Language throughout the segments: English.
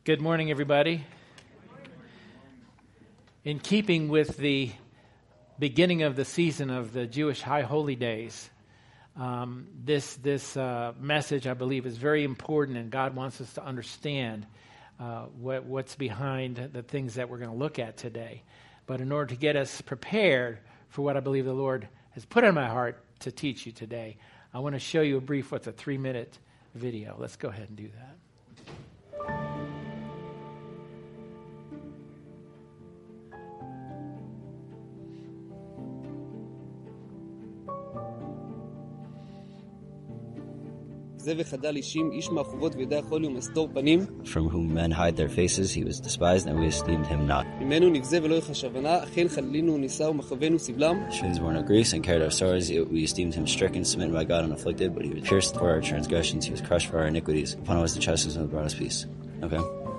Good morning, everybody. In keeping with the beginning of the season of the Jewish High Holy Days, this message, I believe, is very important, and God wants us to understand what's behind the things that we're going to look at today. But in order to get us prepared for what I believe the Lord has put on my heart to teach you today, I want to show you a brief, what's a 3-minute video. Let's go ahead and do that. From whom men hide their faces, he was despised, and we esteemed him not. She was born of Greece and carried our sorrows, yet we esteemed him stricken, smitten by God, and afflicted. But he was pierced for our transgressions, he was crushed for our iniquities. Upon him was the chastisement that brought us peace. Okay?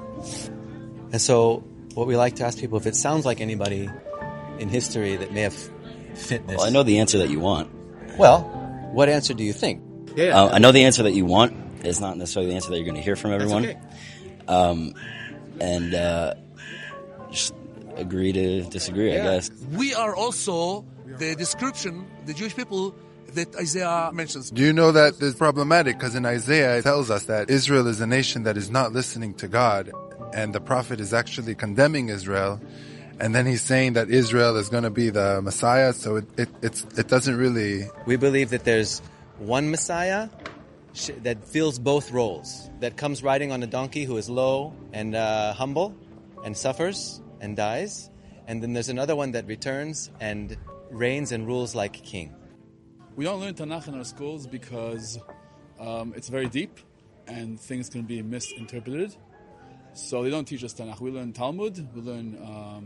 And so, what we like to ask people, if it sounds like anybody in history that may have fit this. Well, I know the answer that you want. Well, what answer do you think? Yeah, I know the answer that you want. It's not necessarily the answer that you're going to hear from everyone. That's okay. Just agree to disagree, I guess. We are also the description, the Jewish people, that Isaiah mentions. Do you know that it's problematic? Because in Isaiah it tells us that Israel is a nation that is not listening to God, and the prophet is actually condemning Israel. And then he's saying that Israel is going to be the Messiah, so it doesn't really... We believe that there's one Messiah that fills both roles, that comes riding on a donkey who is low and humble and suffers and dies. And then there's another one that returns and reigns and rules like king. We don't learn Tanakh in our schools because it's very deep and things can be misinterpreted. So they don't teach us Tanakh. We learn Talmud, we learn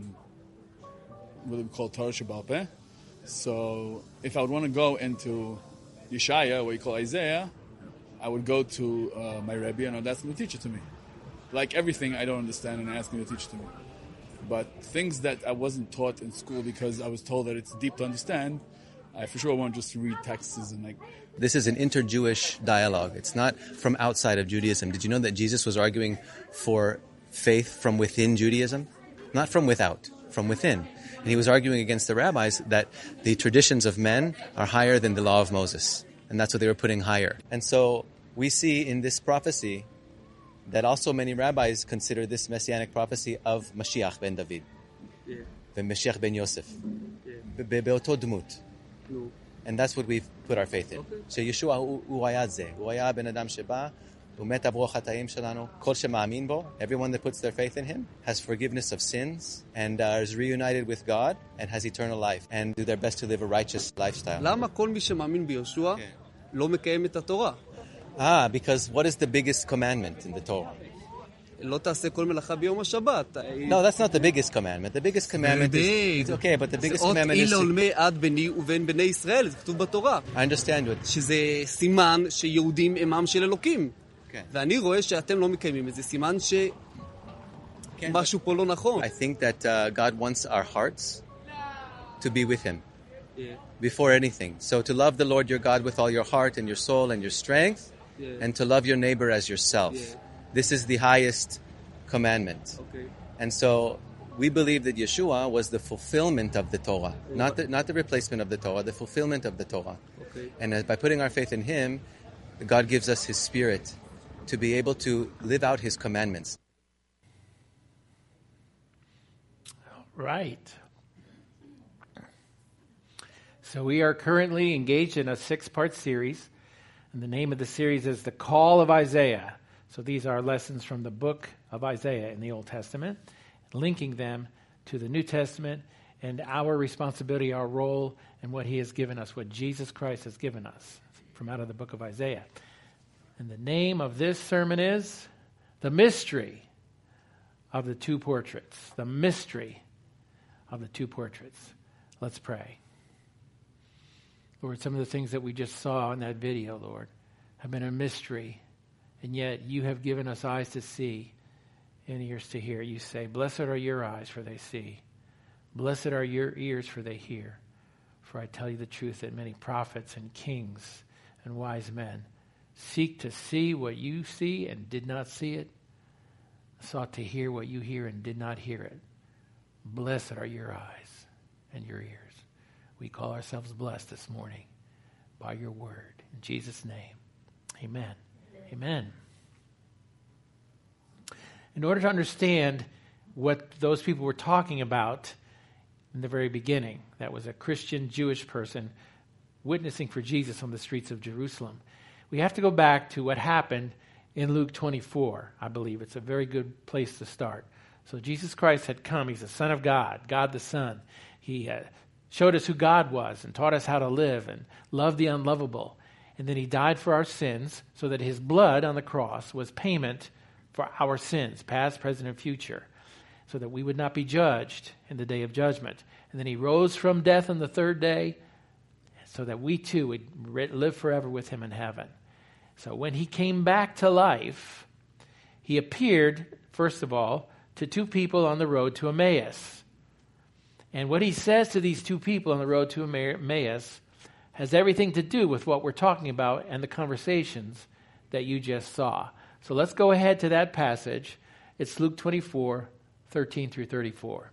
what we call Torah Sheba'al Peh. So if I would want to go into Yeshaya, what you call Isaiah, I would go to my Rebbe and I'd ask him to teach it to me. Like everything I don't understand and ask him to teach it to me. But things that I wasn't taught in school because I was told that it's deep to understand, I for sure want just to read texts and like... This is an inter-Jewish dialogue. It's not from outside of Judaism. Did you know that Jesus was arguing for faith from within Judaism? Not from without, from within. And he was arguing against the rabbis that the traditions of men are higher than the law of Moses. And that's what they were putting higher. And so we see in this prophecy that also many rabbis consider this messianic prophecy of Mashiach ben David. The Mashiach ben Yosef. Be'oto dmut. And that's what we've put our faith in. So Yeshua hu hayad zeh. Hu haya ben adam sheba. Everyone that puts their faith in him has forgiveness of sins and is reunited with God and has eternal life and do their best to live a righteous lifestyle. Because what is the biggest commandment in the Torah? No, that's not the biggest commandment. The biggest commandment is... Okay, but the biggest commandment is... I understand what... שזה סימן שיהודים עמם של אלוקים. ואני רואה שאתם לא מקיימים את זה, סימן שמשהו פה לא נכון. I think that God wants our hearts to be with him before anything. So to love the Lord your God with all your heart and your soul and your strength, and to love your neighbor as yourself. This is the highest commandment. And so we believe that Yeshua was the fulfillment of the Torah, not the replacement of the Torah, the fulfillment of the Torah. And by putting our faith in him, God gives us his spirit to be able to live out his commandments. Right. So we are currently engaged in a 6-part series, and the name of the series is The Call of Isaiah. So these are lessons from the book of Isaiah in the Old Testament, linking them to the New Testament and our responsibility, our role, and what he has given us, what Jesus Christ has given us from out of the book of Isaiah. And the name of this sermon is The Mystery of the Two Portraits. The Mystery of the Two Portraits. Let's pray. Lord, some of the things that we just saw in that video, Lord, have been a mystery. And yet you have given us eyes to see and ears to hear. You say, blessed are your eyes, for they see. Blessed are your ears, for they hear. For I tell you the truth that many prophets and kings and wise men seek to see what you see and did not see it, sought to hear what you hear and did not hear it. Blessed are your eyes and your ears. We call ourselves blessed this morning by your word. In Jesus' name, amen. Amen. In order to understand what those people were talking about in the very beginning, that was a Christian Jewish person witnessing for Jesus on the streets of Jerusalem, we have to go back to what happened in Luke 24, I believe. It's a very good place to start. So Jesus Christ had come. He's the Son of God, God the Son. He showed us who God was and taught us how to live and love the unlovable. And then he died for our sins so that his blood on the cross was payment for our sins, past, present, and future, so that we would not be judged in the day of judgment. And then he rose from death on the third day so that we too would live forever with him in heaven. So when he came back to life, he appeared, first of all, to two people on the road to Emmaus. And what he says to these two people on the road to Emmaus has everything to do with what we're talking about and the conversations that you just saw. So let's go ahead to that passage. It's Luke 24, 13 through 34.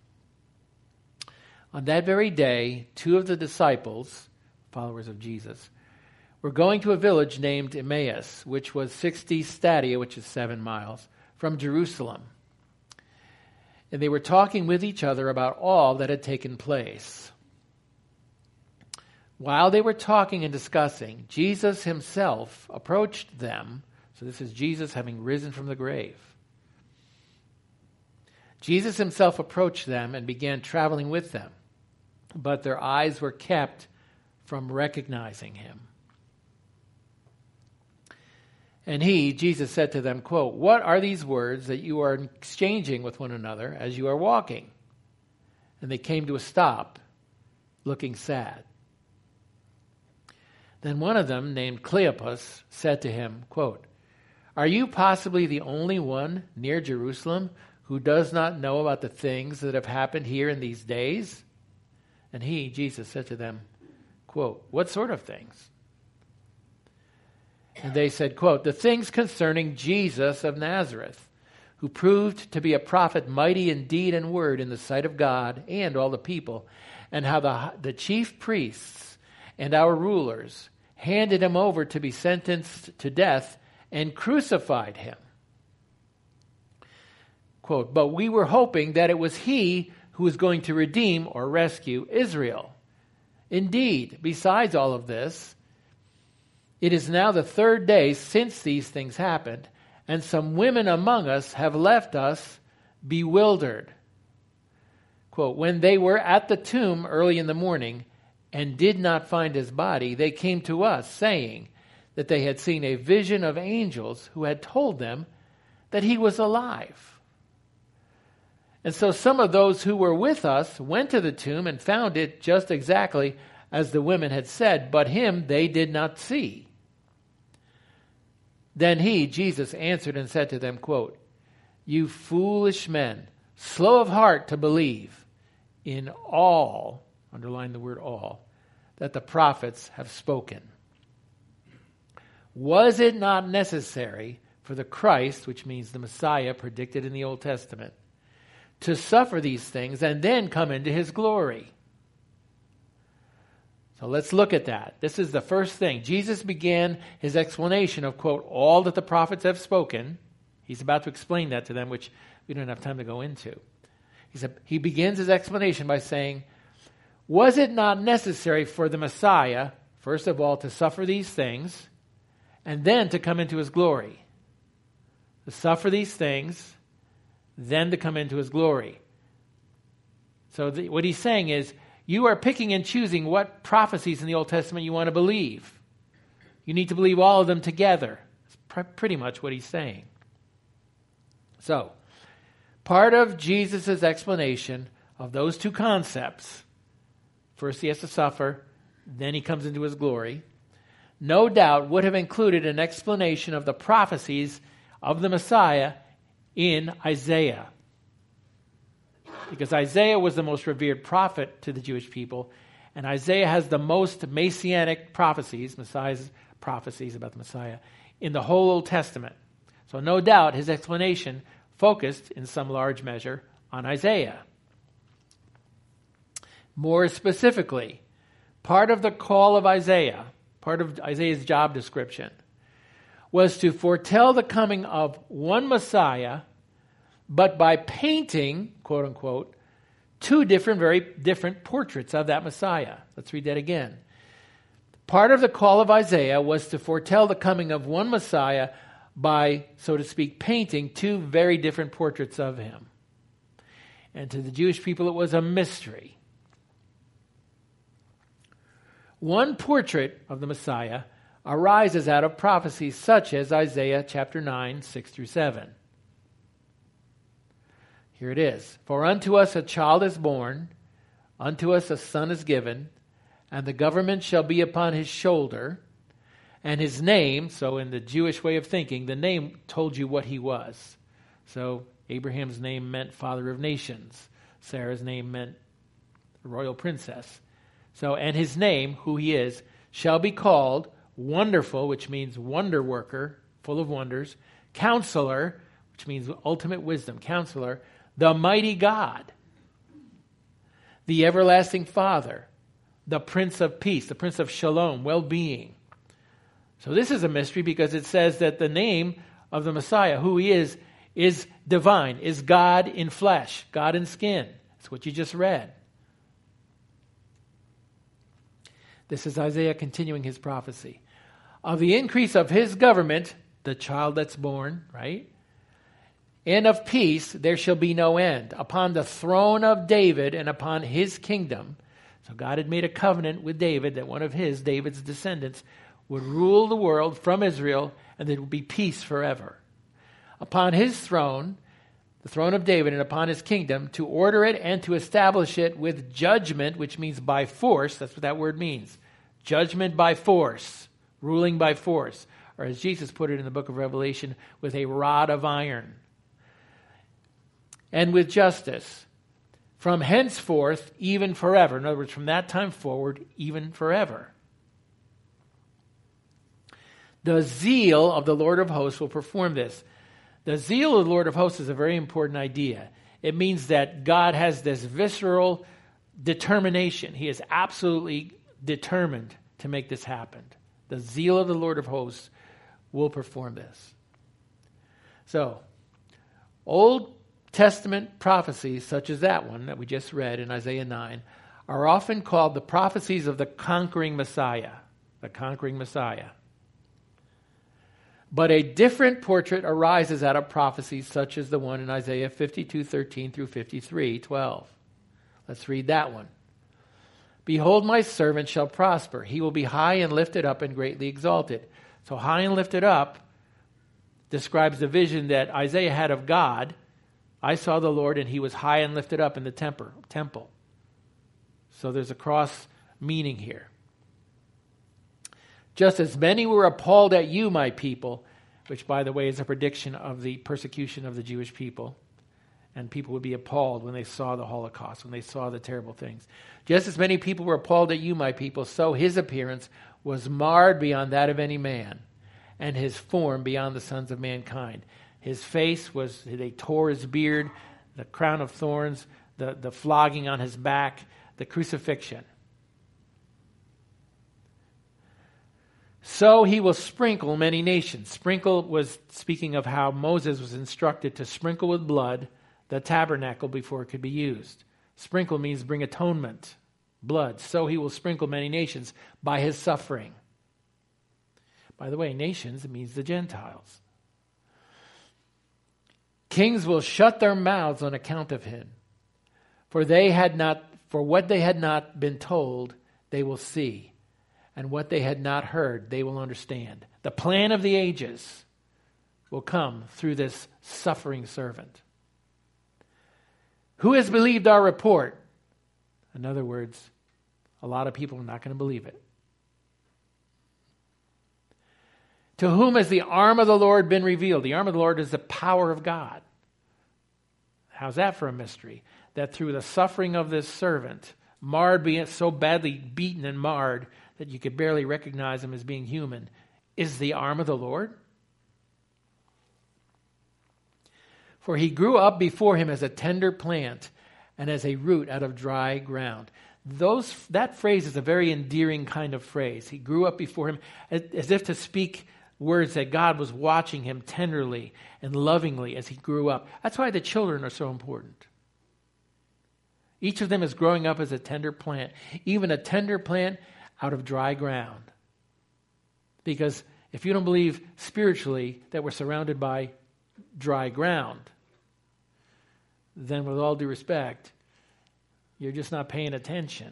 On that very day, two of the disciples, followers of Jesus, were going to a village named Emmaus, which was 60 stadia, which is 7 miles, from Jerusalem. And they were talking with each other about all that had taken place. While they were talking and discussing, Jesus himself approached them. So this is Jesus having risen from the grave. Jesus himself approached them and began traveling with them, but their eyes were kept from recognizing him. And he, Jesus, said to them, quote, "What are these words that you are exchanging with one another as you are walking?" And they came to a stop, looking sad. Then one of them, named Cleopas, said to him, quote, "Are you possibly the only one near Jerusalem who does not know about the things that have happened here in these days?" And he, Jesus, said to them, quote, "What sort of things?" And they said, quote, "The things concerning Jesus of Nazareth, who proved to be a prophet mighty in deed and word in the sight of God and all the people, and how the chief priests and our rulers handed him over to be sentenced to death and crucified him." Quote, "But we were hoping that it was he who was going to redeem or rescue Israel. Indeed, besides all of this, it is now the third day since these things happened, and some women among us have left us bewildered." Quote, "When they were at the tomb early in the morning and did not find his body, they came to us, saying that they had seen a vision of angels who had told them that he was alive. And so some of those who were with us went to the tomb and found it just exactly as the women had said, but him they did not see." Then he, Jesus, answered and said to them, quote, "You foolish men, slow of heart to believe in all," underline the word all, "that the prophets have spoken. Was it not necessary for the Christ," which means the Messiah predicted in the Old Testament, "to suffer these things and then come into his glory?" So let's look at that. This is the first thing. Jesus began his explanation of, quote, all that the prophets have spoken. He's about to explain that to them, which we don't have time to go into. He begins his explanation by saying, was it not necessary for the Messiah, first of all, to suffer these things and then to come into his glory? To suffer these things, then to come into his glory. So what he's saying is, you are picking and choosing what prophecies in the Old Testament you want to believe. You need to believe all of them together. That's pretty much what he's saying. So, part of Jesus' explanation of those two concepts, first he has to suffer, then he comes into his glory, no doubt would have included an explanation of the prophecies of the Messiah in Isaiah. Because Isaiah was the most revered prophet to the Jewish people, and Isaiah has the most messianic prophecies, Messiah's prophecies about the Messiah, in the whole Old Testament. So no doubt his explanation focused in some large measure on Isaiah. More specifically, part of the call of Isaiah, part of Isaiah's job description, was to foretell the coming of one Messiah, but by painting, quote unquote, two very different portraits of that Messiah. Let's read that again. Part of the call of Isaiah was to foretell the coming of one Messiah by, so to speak, painting two very different portraits of him. And to the Jewish people, it was a mystery. One portrait of the Messiah arises out of prophecies such as Isaiah chapter 9, 6 through 7. Here it is. For unto us a child is born, unto us a son is given, and the government shall be upon his shoulder, and his name, so in the Jewish way of thinking, the name told you what he was. So Abraham's name meant father of nations. Sarah's name meant royal princess. So, and his name, who he is, shall be called Wonderful, which means wonder worker, full of wonders, Counselor, which means ultimate wisdom, Counselor, the mighty God, the everlasting Father, the Prince of Peace, the Prince of Shalom, well-being. So this is a mystery because it says that the name of the Messiah, who he is divine, is God in flesh, God in skin. That's what you just read. This is Isaiah continuing his prophecy. Of the increase of his government, the child that's born, right? And of peace there shall be no end. Upon the throne of David and upon his kingdom. So God had made a covenant with David that one of David's descendants, would rule the world from Israel, and there would be peace forever. Upon his throne, the throne of David, and upon his kingdom, to order it and to establish it with judgment, which means by force. That's what that word means. Judgment by force, ruling by force. Or as Jesus put it in the book of Revelation, with a rod of iron. And with justice, from henceforth, even forever. In other words, from that time forward, even forever. The zeal of the Lord of hosts will perform this. The zeal of the Lord of hosts is a very important idea. It means that God has this visceral determination. He is absolutely determined to make this happen. The zeal of the Lord of hosts will perform this. So, Old Testament prophecies, such as that one that we just read in Isaiah 9, are often called the prophecies of the conquering Messiah. The conquering Messiah. But a different portrait arises out of prophecies such as the one in Isaiah 52:13 through 53:12. Let's read that one. Behold, my servant shall prosper. He will be high and lifted up and greatly exalted. So high and lifted up describes the vision that Isaiah had of God. I saw the Lord and he was high and lifted up in the temple. So there's a cross meaning here. Just as many were appalled at you, my people, which, by the way, is a prediction of the persecution of the Jewish people. And people would be appalled when they saw the Holocaust, when they saw the terrible things. Just as many people were appalled at you, my people, so his appearance was marred beyond that of any man, and his form beyond the sons of mankind. His face was, they tore his beard, the crown of thorns, the flogging on his back, the crucifixion. So he will sprinkle many nations. Sprinkle was speaking of how Moses was instructed to sprinkle with blood the tabernacle before it could be used. Sprinkle means bring atonement, blood. So he will sprinkle many nations by his suffering. By the way, nations, it means the Gentiles. Kings will shut their mouths on account of him. For what they had not been told, they will see. And what they had not heard, they will understand. The plan of the ages will come through this suffering servant. Who has believed our report? In other words, a lot of people are not going to believe it. To whom has the arm of the Lord been revealed? The arm of the Lord is the power of God. How's that for a mystery? That through the suffering of this servant, marred, being so badly beaten and marred that you could barely recognize him as being human, is the arm of the Lord? For he grew up before him as a tender plant and as a root out of dry ground. That phrase is a very endearing kind of phrase. He grew up before him as if to speak words that God was watching him tenderly and lovingly as he grew up. That's why the children are so important. Each of them is growing up as a tender plant, even a tender plant out of dry ground. Because if you don't believe spiritually that we're surrounded by dry ground, then with all due respect, you're just not paying attention.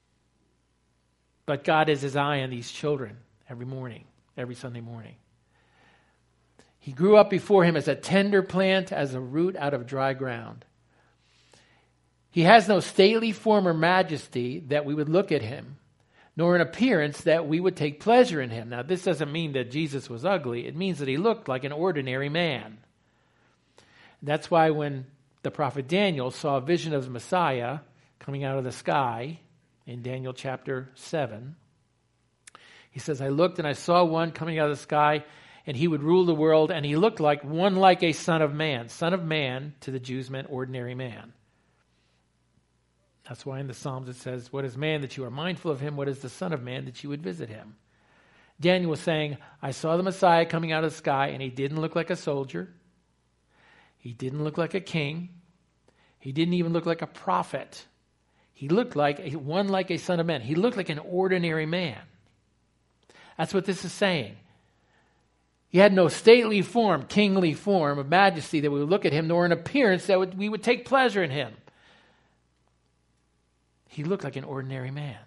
But God has his eye on these children every morning, every Sunday morning. He grew up before him as a tender plant, as a root out of dry ground. He has no stately form or majesty that we would look at him, nor an appearance that we would take pleasure in him. Now, this doesn't mean that Jesus was ugly. It means that he looked like an ordinary man. That's why when the prophet Daniel saw a vision of the Messiah coming out of the sky in Daniel chapter 7, he says, I looked and I saw one coming out of the sky, and he would rule the world, and he looked like one like a son of man. Son of man to the Jews meant ordinary man. That's why in the Psalms it says, what is man that you are mindful of him? What is the son of man that you would visit him? Daniel was saying, I saw the Messiah coming out of the sky, and he didn't look like a soldier. He didn't look like a king. He didn't even look like a prophet. He looked like one like a son of man. He looked like an ordinary man. That's what this is saying. He had no stately form, kingly form of majesty that we would look at him, nor an appearance that we would take pleasure in him. He looked like an ordinary man.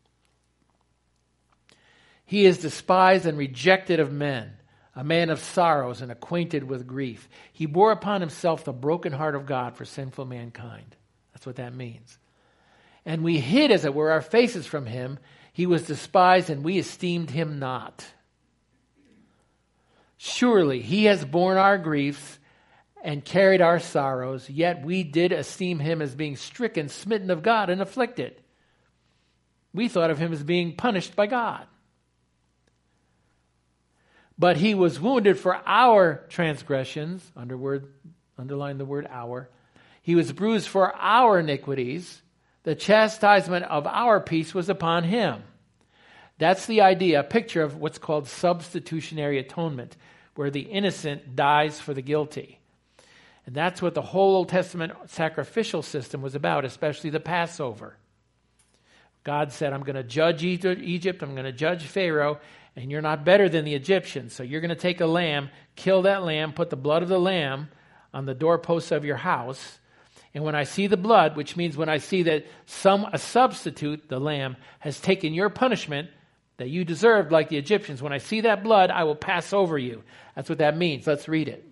He is despised and rejected of men, a man of sorrows and acquainted with grief. He bore upon himself the broken heart of God for sinful mankind. That's what that means. And we hid, as it were, our faces from him. He was despised, and we esteemed him not. Surely he has borne our griefs and carried our sorrows, yet we did esteem him as being stricken, smitten of God, and afflicted. We thought of him as being punished by God. But he was wounded for our transgressions, underline the word our. He was bruised for our iniquities. The chastisement of our peace was upon him. That's the idea, a picture of what's called substitutionary atonement, where the innocent dies for the guilty. And that's what the whole Old Testament sacrificial system was about, especially the Passover. God said, I'm going to judge Egypt, I'm going to judge Pharaoh, and you're not better than the Egyptians. So you're going to take a lamb, kill that lamb, put the blood of the lamb on the doorposts of your house. And when I see the blood, which means when I see that a substitute, the lamb, has taken your punishment that you deserved like the Egyptians, when I see that blood, I will pass over you. That's what that means. Let's read it.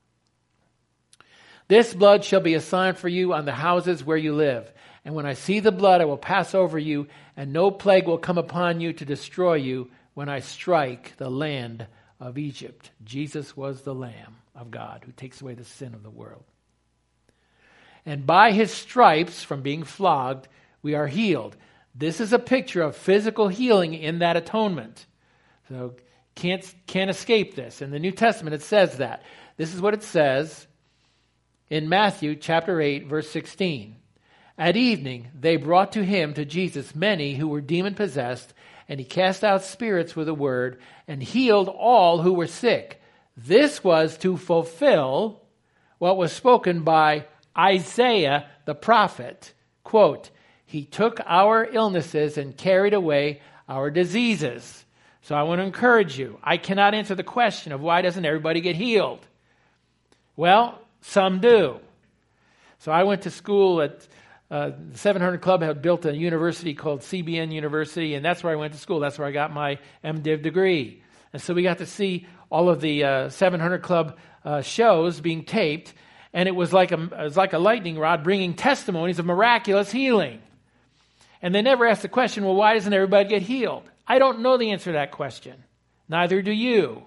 This blood shall be a sign for you on the houses where you live. And when I see the blood, I will pass over you, and no plague will come upon you to destroy you when I strike the land of Egypt. Jesus was the Lamb of God who takes away the sin of the world. And by his stripes, from being flogged, we are healed. This is a picture of physical healing in that atonement. So can't escape this. In the New Testament, it says that. This is what it says in Matthew chapter 8, verse 16. At evening, they brought to him, to Jesus, many who were demon-possessed, and he cast out spirits with a word, and healed all who were sick. This was to fulfill what was spoken by Isaiah the prophet. Quote, he took our illnesses and carried away our diseases. So I want to encourage you. I cannot answer the question of why doesn't everybody get healed? Well, some do. So I went to school at the 700 Club had built a university called CBN University, and that's where I went to school. That's where I got my MDiv degree. And so we got to see all of the 700 Club shows being taped, and it was like a lightning rod bringing testimonies of miraculous healing. And they never asked the question, well, why doesn't everybody get healed? I don't know the answer to that question. Neither do you.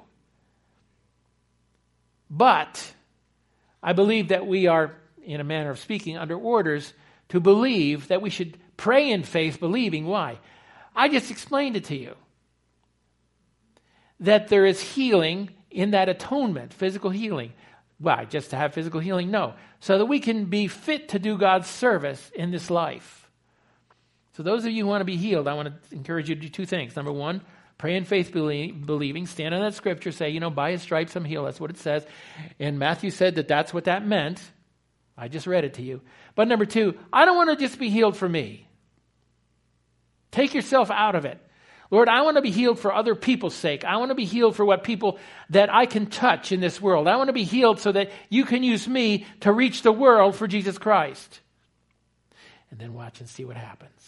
But I believe that we are, in a manner of speaking, under orders to believe that we should pray in faith, believing. Why? I just explained it to you. That there is healing in that atonement, physical healing. Why? Just to have physical healing? No. So that we can be fit to do God's service in this life. So those of you who want to be healed, I want to encourage you to do two things. Number one, pray in faith believing. Stand on that scripture. Say, by his stripes I'm healed. That's what it says. And Matthew said that that's what that meant. I just read it to you. But number two, I don't want to just be healed for me. Take yourself out of it. Lord, I want to be healed for other people's sake. I want to be healed for what people that I can touch in this world. I want to be healed so that you can use me to reach the world for Jesus Christ. And then watch and see what happens.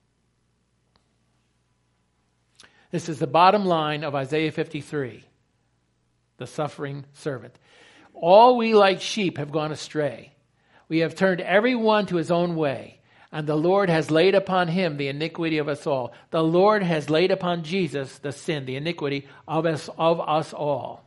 This is the bottom line of Isaiah 53, the suffering servant. All we like sheep have gone astray. We have turned every one to his own way. And the Lord has laid upon him the iniquity of us all. The Lord has laid upon Jesus the sin, the iniquity of us all.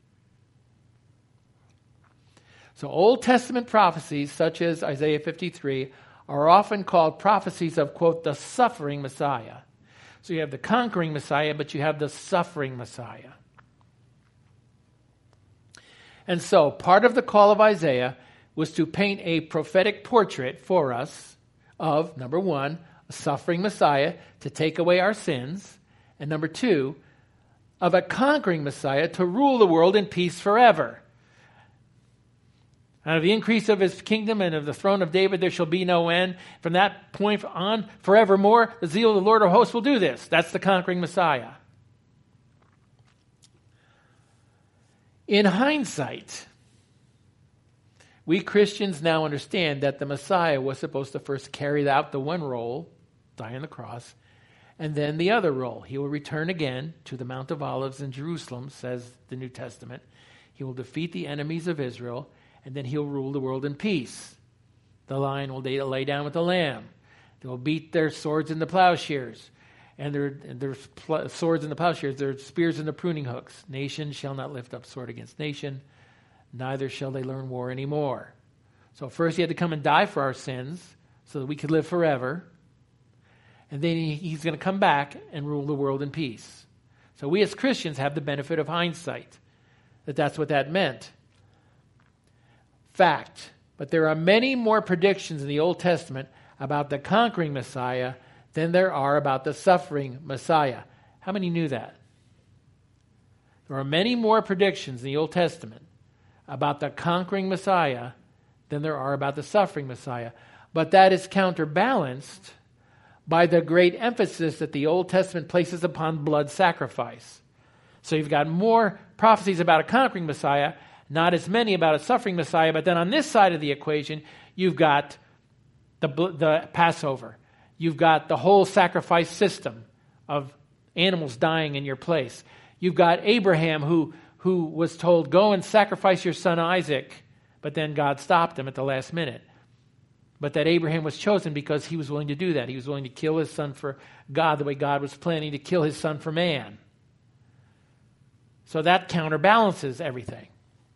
So Old Testament prophecies, such as Isaiah 53, are often called prophecies of, quote, the suffering Messiah. So you have the conquering Messiah, but you have the suffering Messiah. And so part of the call of Isaiah was to paint a prophetic portrait for us of, number one, a suffering Messiah to take away our sins, and number two, of a conquering Messiah to rule the world in peace forever. Out of the increase of his kingdom and of the throne of David there shall be no end. From that point on, forevermore, the zeal of the Lord of hosts will do this. That's the conquering Messiah. In hindsight, we Christians now understand that the Messiah was supposed to first carry out the one role, die on the cross, and then the other role. He will return again to the Mount of Olives in Jerusalem, says the New Testament. He will defeat the enemies of Israel, and then he'll rule the world in peace. The lion will lay down with the lamb. They will beat their swords into plowshares, and their swords in the plowshares, their spears in the pruning hooks. Nation shall not lift up sword against nation, neither shall they learn war anymore. So first he had to come and die for our sins so that we could live forever. And then he's going to come back and rule the world in peace. So we as Christians have the benefit of hindsight, that's what that meant. Fact. But there are many more predictions in the Old Testament about the conquering Messiah than there are about the suffering Messiah. How many knew that? There are many more predictions in the Old Testament about the conquering Messiah than there are about the suffering Messiah. But that is counterbalanced by the great emphasis that the Old Testament places upon blood sacrifice. So you've got more prophecies about a conquering Messiah, not as many about a suffering Messiah, but then on this side of the equation, you've got the Passover. You've got the whole sacrifice system of animals dying in your place. You've got Abraham who was told, go and sacrifice your son Isaac, but then God stopped him at the last minute. But that Abraham was chosen because he was willing to do that. He was willing to kill his son for God the way God was planning to kill his son for man. So that counterbalances everything.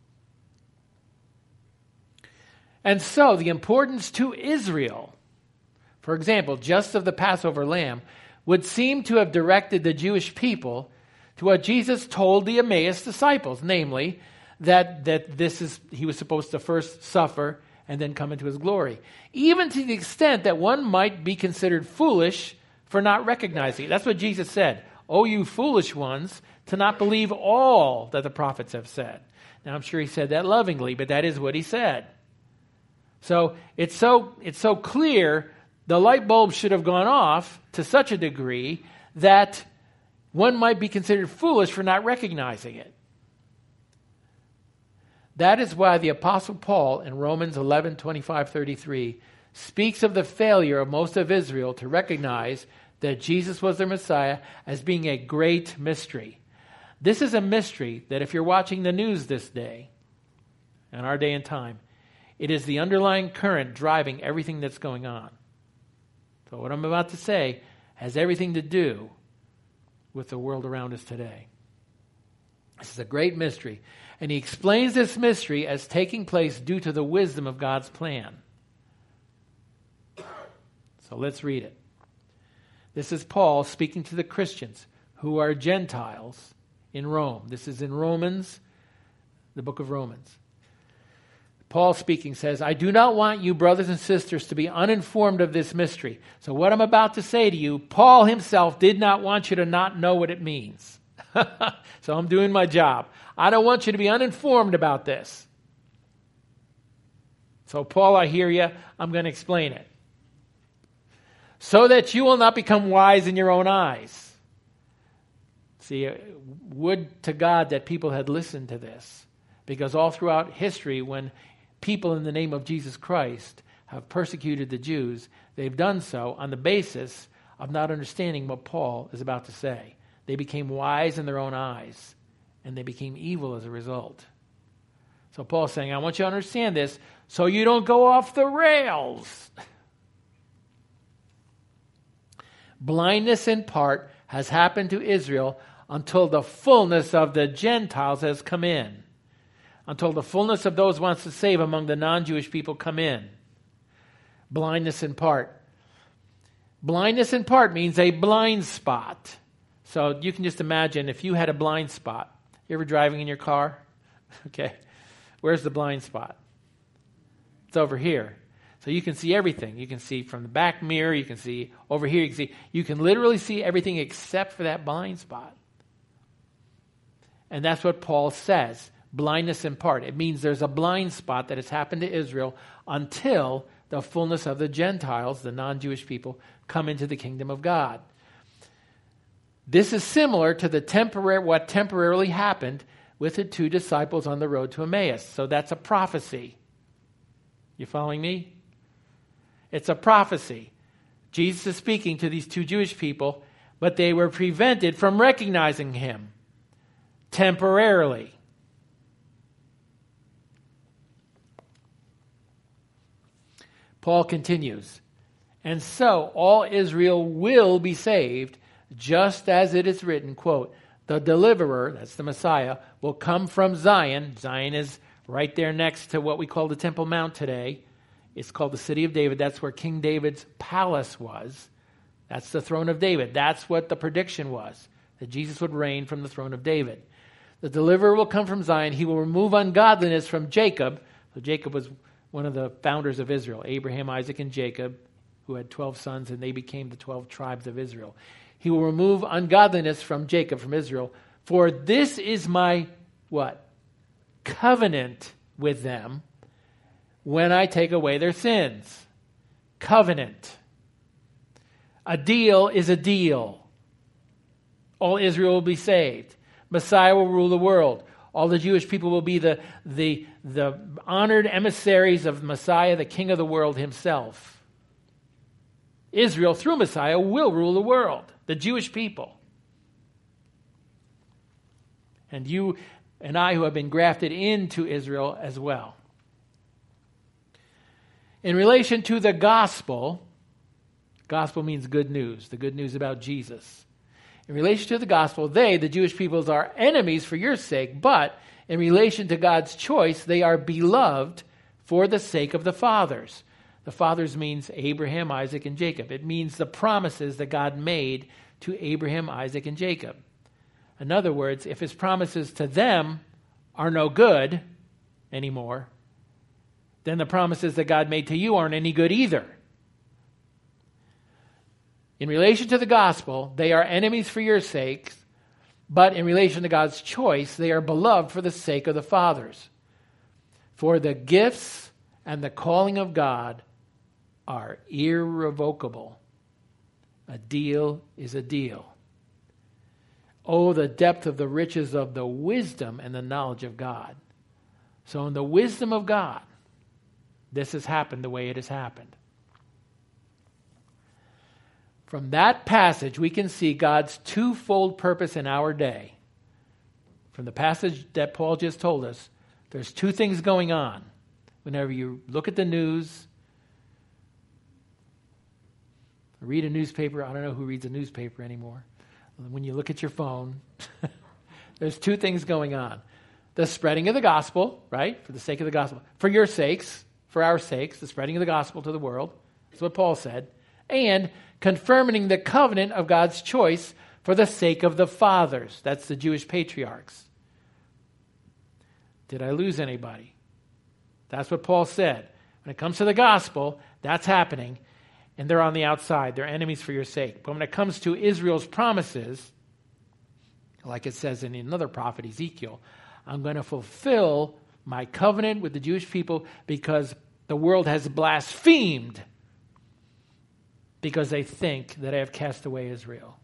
And so the importance to Israel, for example, just of the Passover lamb, would seem to have directed the Jewish people to what Jesus told the Emmaus disciples, namely that he was supposed to first suffer and then come into his glory. Even to the extent that one might be considered foolish for not recognizing it. That's what Jesus said. "O you foolish ones, to not believe all that the prophets have said." Now I'm sure he said that lovingly, but that is what he said. So it's so clear the light bulb should have gone off to such a degree that one might be considered foolish for not recognizing it. That is why the Apostle Paul in Romans 11:25-33 speaks of the failure of most of Israel to recognize that Jesus was their Messiah as being a great mystery. This is a mystery that if you're watching the news this day, in our day and time, it is the underlying current driving everything that's going on. So what I'm about to say has everything to do with the world around us today. This is a great mystery. And he explains this mystery as taking place due to the wisdom of God's plan. So let's read it. This is Paul speaking to the Christians who are Gentiles in Rome. This is in Romans, the book of Romans. Paul speaking says, I do not want you, brothers and sisters, to be uninformed of this mystery. So what I'm about to say to you, Paul himself did not want you to not know what it means. So I'm doing my job. I don't want you to be uninformed about this. So Paul, I hear you. I'm going to explain it. So that you will not become wise in your own eyes. See, would to God that people had listened to this. Because all throughout history, when people in the name of Jesus Christ have persecuted the Jews, they've done so on the basis of not understanding what Paul is about to say. They became wise in their own eyes, and they became evil as a result. So Paul's saying, I want you to understand this so you don't go off the rails. Blindness in part has happened to Israel until the fullness of the Gentiles has come in. Until the fullness of those wants to save among the non-Jewish people come in. Blindness in part. Blindness in part means a blind spot. So you can just imagine if you had a blind spot. You ever driving in your car? Okay. Where's the blind spot? It's over here. So you can see everything. You can see from the back mirror. You can see over here. You can literally see everything except for that blind spot. And that's what Paul says. Blindness in part. It means there's a blind spot that has happened to Israel until the fullness of the Gentiles, the non-Jewish people, come into the kingdom of God. This is similar to what temporarily happened with the two disciples on the road to Emmaus. So that's a prophecy. You following me? It's a prophecy. Jesus is speaking to these two Jewish people, but they were prevented from recognizing him temporarily. Paul continues, and so all Israel will be saved, just as it is written, quote, the deliverer, that's the Messiah, will come from Zion. Zion is right there next to what we call the Temple Mount today. It's called the City of David. That's where King David's palace was. That's the throne of David. That's what the prediction was, that Jesus would reign from the throne of David. The deliverer will come from Zion. He will remove ungodliness from Jacob. So Jacob was one of the founders of Israel, Abraham, Isaac, and Jacob, who had 12 sons, and they became the 12 tribes of Israel. He will remove ungodliness from Jacob, from Israel. For this is my, what? Covenant with them when I take away their sins. Covenant. A deal is a deal. All Israel will be saved. Messiah will rule the world. All the Jewish people will be the honored emissaries of Messiah, the King of the world himself. Israel, through Messiah, will rule the world, the Jewish people. And you and I who have been grafted into Israel as well. In relation to the gospel means good news, the good news about Jesus. In relation to the gospel, they, the Jewish peoples, are enemies for your sake, but in relation to God's choice, they are beloved for the sake of the fathers. The fathers means Abraham, Isaac, and Jacob. It means the promises that God made to Abraham, Isaac, and Jacob. In other words, if his promises to them are no good anymore, then the promises that God made to you aren't any good either. In relation to the gospel, they are enemies for your sakes, but in relation to God's choice, they are beloved for the sake of the fathers. For the gifts and the calling of God are irrevocable. A deal is a deal. Oh, the depth of the riches of the wisdom and the knowledge of God. So in the wisdom of God, this has happened the way it has happened. From that passage, we can see God's twofold purpose in our day. From the passage that Paul just told us, there's two things going on. Whenever you look at the news, read a newspaper, I don't know who reads a newspaper anymore. When you look at your phone, there's two things going on. The spreading of the gospel, right? For the sake of the gospel. For your sakes, for our sakes, the spreading of the gospel to the world. That's what Paul said. And confirming the covenant of God's choice for the sake of the fathers. That's the Jewish patriarchs. Did I lose anybody? That's what Paul said. When it comes to the gospel, that's happening, and they're on the outside. They're enemies for your sake. But when it comes to Israel's promises, like it says in another prophet, Ezekiel, I'm going to fulfill my covenant with the Jewish people because the world has blasphemed because they think that I have cast away Israel.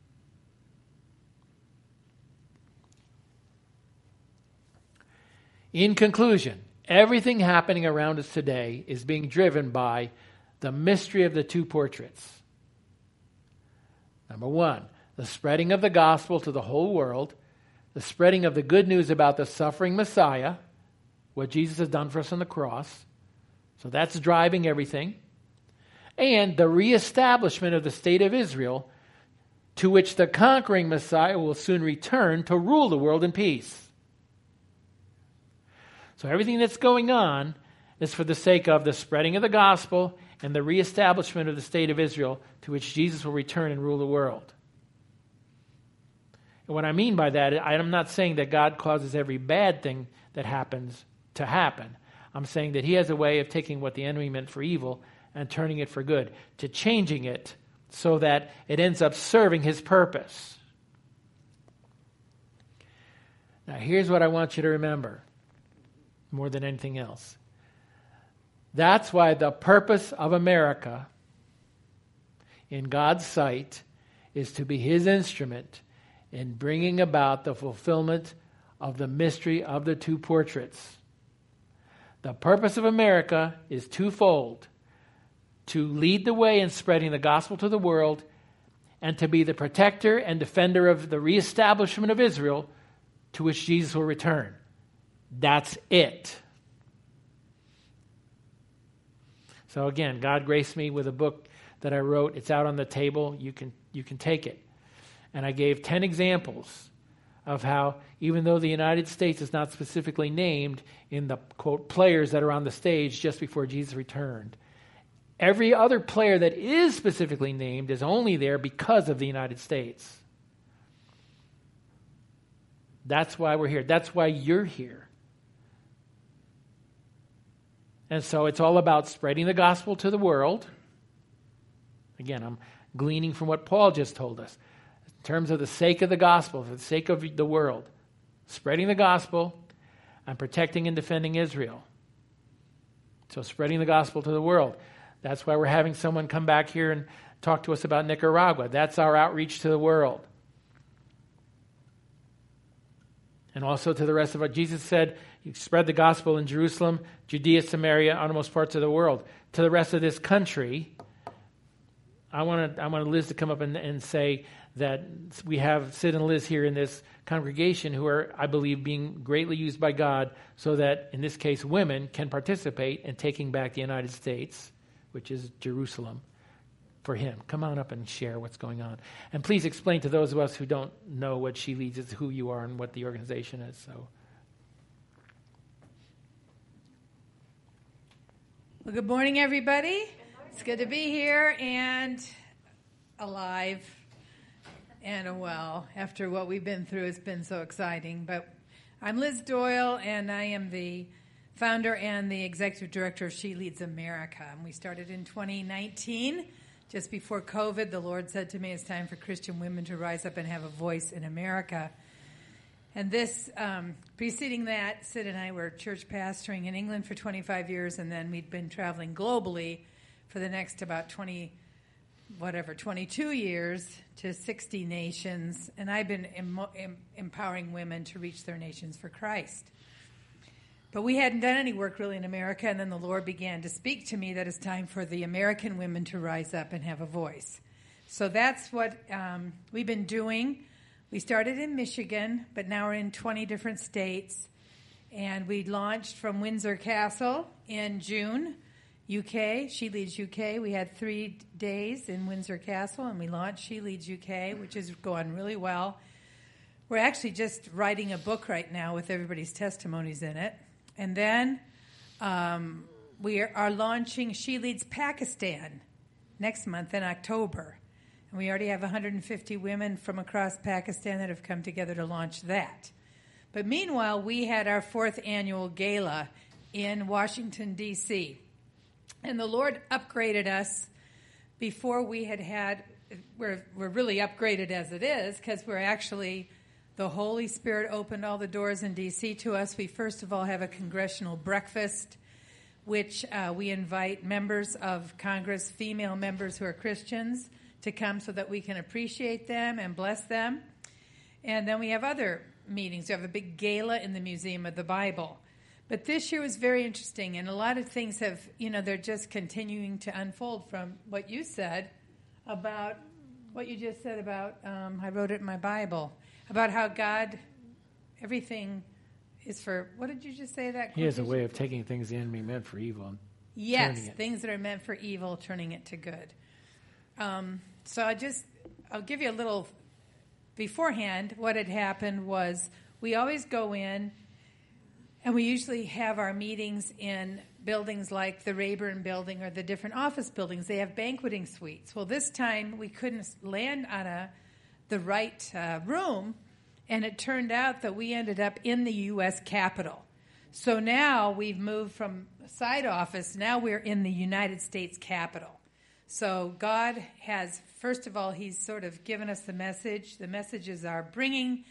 In conclusion, everything happening around us today is being driven by the mystery of the two portraits. Number one, the spreading of the gospel to the whole world, the spreading of the good news about the suffering Messiah, what Jesus has done for us on the cross. So that's driving everything. And the reestablishment of the state of Israel, to which the conquering Messiah will soon return to rule the world in peace. So everything that's going on is for the sake of the spreading of the gospel and the reestablishment of the state of Israel, to which Jesus will return and rule the world. And what I mean by that, I'm not saying that God causes every bad thing that happens to happen. I'm saying that he has a way of taking what the enemy meant for evil and turning it for good, to changing it so that it ends up serving his purpose. Now, here's what I want you to remember more than anything else. That's why the purpose of America in God's sight is to be his instrument in bringing about the fulfillment of the mystery of the two portraits. The purpose of America is twofold: to lead the way in spreading the gospel to the world and to be the protector and defender of the reestablishment of Israel, to which Jesus will return. That's it. So again, God graced me with a book that I wrote. It's out on the table. You can take it. And I gave 10 examples of how, even though the United States is not specifically named in the, quote, players that are on the stage just before Jesus returned, every other player that is specifically named is only there because of the United States. That's why we're here. That's why you're here. And so it's all about spreading the gospel to the world. Again, I'm gleaning from what Paul just told us. In terms of the sake of the gospel, for the sake of the world, spreading the gospel and protecting and defending Israel. So spreading the gospel to the world. That's why we're having someone come back here and talk to us about Nicaragua. That's our outreach to the world. And also to the rest of what Jesus said, you spread the gospel in Jerusalem, Judea, Samaria, uttermost parts of the world. To the rest of this country, I want Liz to come up and say that we have Sid and Liz here in this congregation who are, I believe, being greatly used by God so that, in this case, women can participate in taking back the United States, which is Jerusalem, for him. Come on up and share what's going on. And please explain to those of us who don't know what She Leads is, who you are and what the organization is. So, well, good morning, everybody. It's good to be here and alive and well. After what we've been through, it's been so exciting. But I'm Liz Doyle, and I am the founder and the executive director of She Leads America. And we started in 2019. Just before COVID, the Lord said to me, it's time for Christian women to rise up and have a voice in America. And this, preceding that, Sid and I were church pastoring in England for 25 years, and then we'd been traveling globally for the next about 22 years to 60 nations. And I've been empowering women to reach their nations for Christ. But we hadn't done any work really in America, and then the Lord began to speak to me that it's time for the American women to rise up and have a voice. So that's what we've been doing. We started in Michigan, but now we're in 20 different states. And we launched from Windsor Castle in June, UK, She Leads UK. We had 3 days in Windsor Castle, and we launched She Leads UK, which is going really well. We're actually just writing a book right now with everybody's testimonies in it. And then we are launching She Leads Pakistan next month in October. And we already have 150 women from across Pakistan that have come together to launch that. But meanwhile, we had our 4th annual gala in Washington, D.C. And the Lord upgraded us before we had, we're really upgraded as it is, because we're actually, the Holy Spirit opened all the doors in D.C. to us. We first of all have a congressional breakfast, which we invite members of Congress, female members who are Christians, to come so that we can appreciate them and bless them. And then we have other meetings. We have a big gala in the Museum of the Bible. But this year was very interesting, and a lot of things have, they're just continuing to unfold from what you said about, what you just said about, I wrote it in my Bible, about how God, everything is for, what did you just say that? He has a way of taking things the enemy meant for evil and yes, things that are meant for evil, turning it to good. So I'll give you a little beforehand. What had happened was we always go in, and we usually have our meetings in buildings like the Rayburn building or the different office buildings. They have banqueting suites. Well, this time we couldn't land on the right room, and it turned out that we ended up in the U.S. Capitol. So now we've moved from side office. Now we're in the United States Capitol. So God has, first of all, He's sort of given us the message. The messages are bringing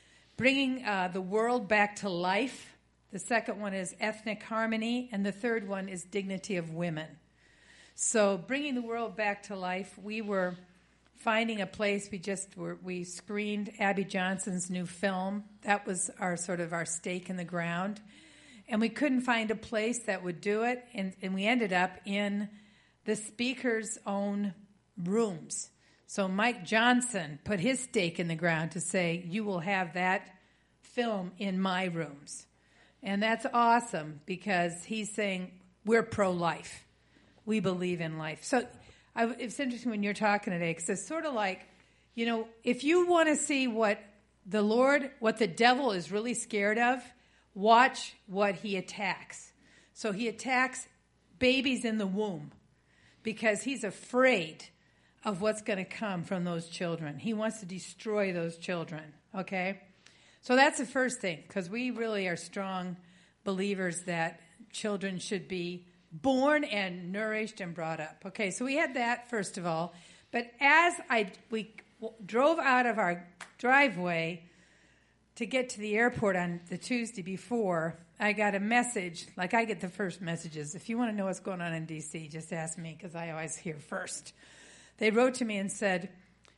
the world back to life. The second one is ethnic harmony, and the third one is dignity of women. So bringing the world back to life, we were finding a place. We screened Abby Johnson's new film. That was our stake in the ground. And we couldn't find a place that would do it, and we ended up in the speaker's own rooms. So Mike Johnson put his stake in the ground to say, you will have that film in my rooms. And that's awesome because he's saying we're pro-life. We believe in life. So it's interesting when you're talking today because it's sort of like, if you want to see what the devil is really scared of, watch what he attacks. So he attacks babies in the womb because he's afraid of what's going to come from those children. He wants to destroy those children, okay? So that's the first thing, because we really are strong believers that children should be born and nourished and brought up. Okay, so we had that, first of all. But as we drove out of our driveway to get to the airport on the Tuesday before, I got a message, like I get the first messages. If you want to know what's going on in D.C., just ask me, because I always hear first. They wrote to me and said,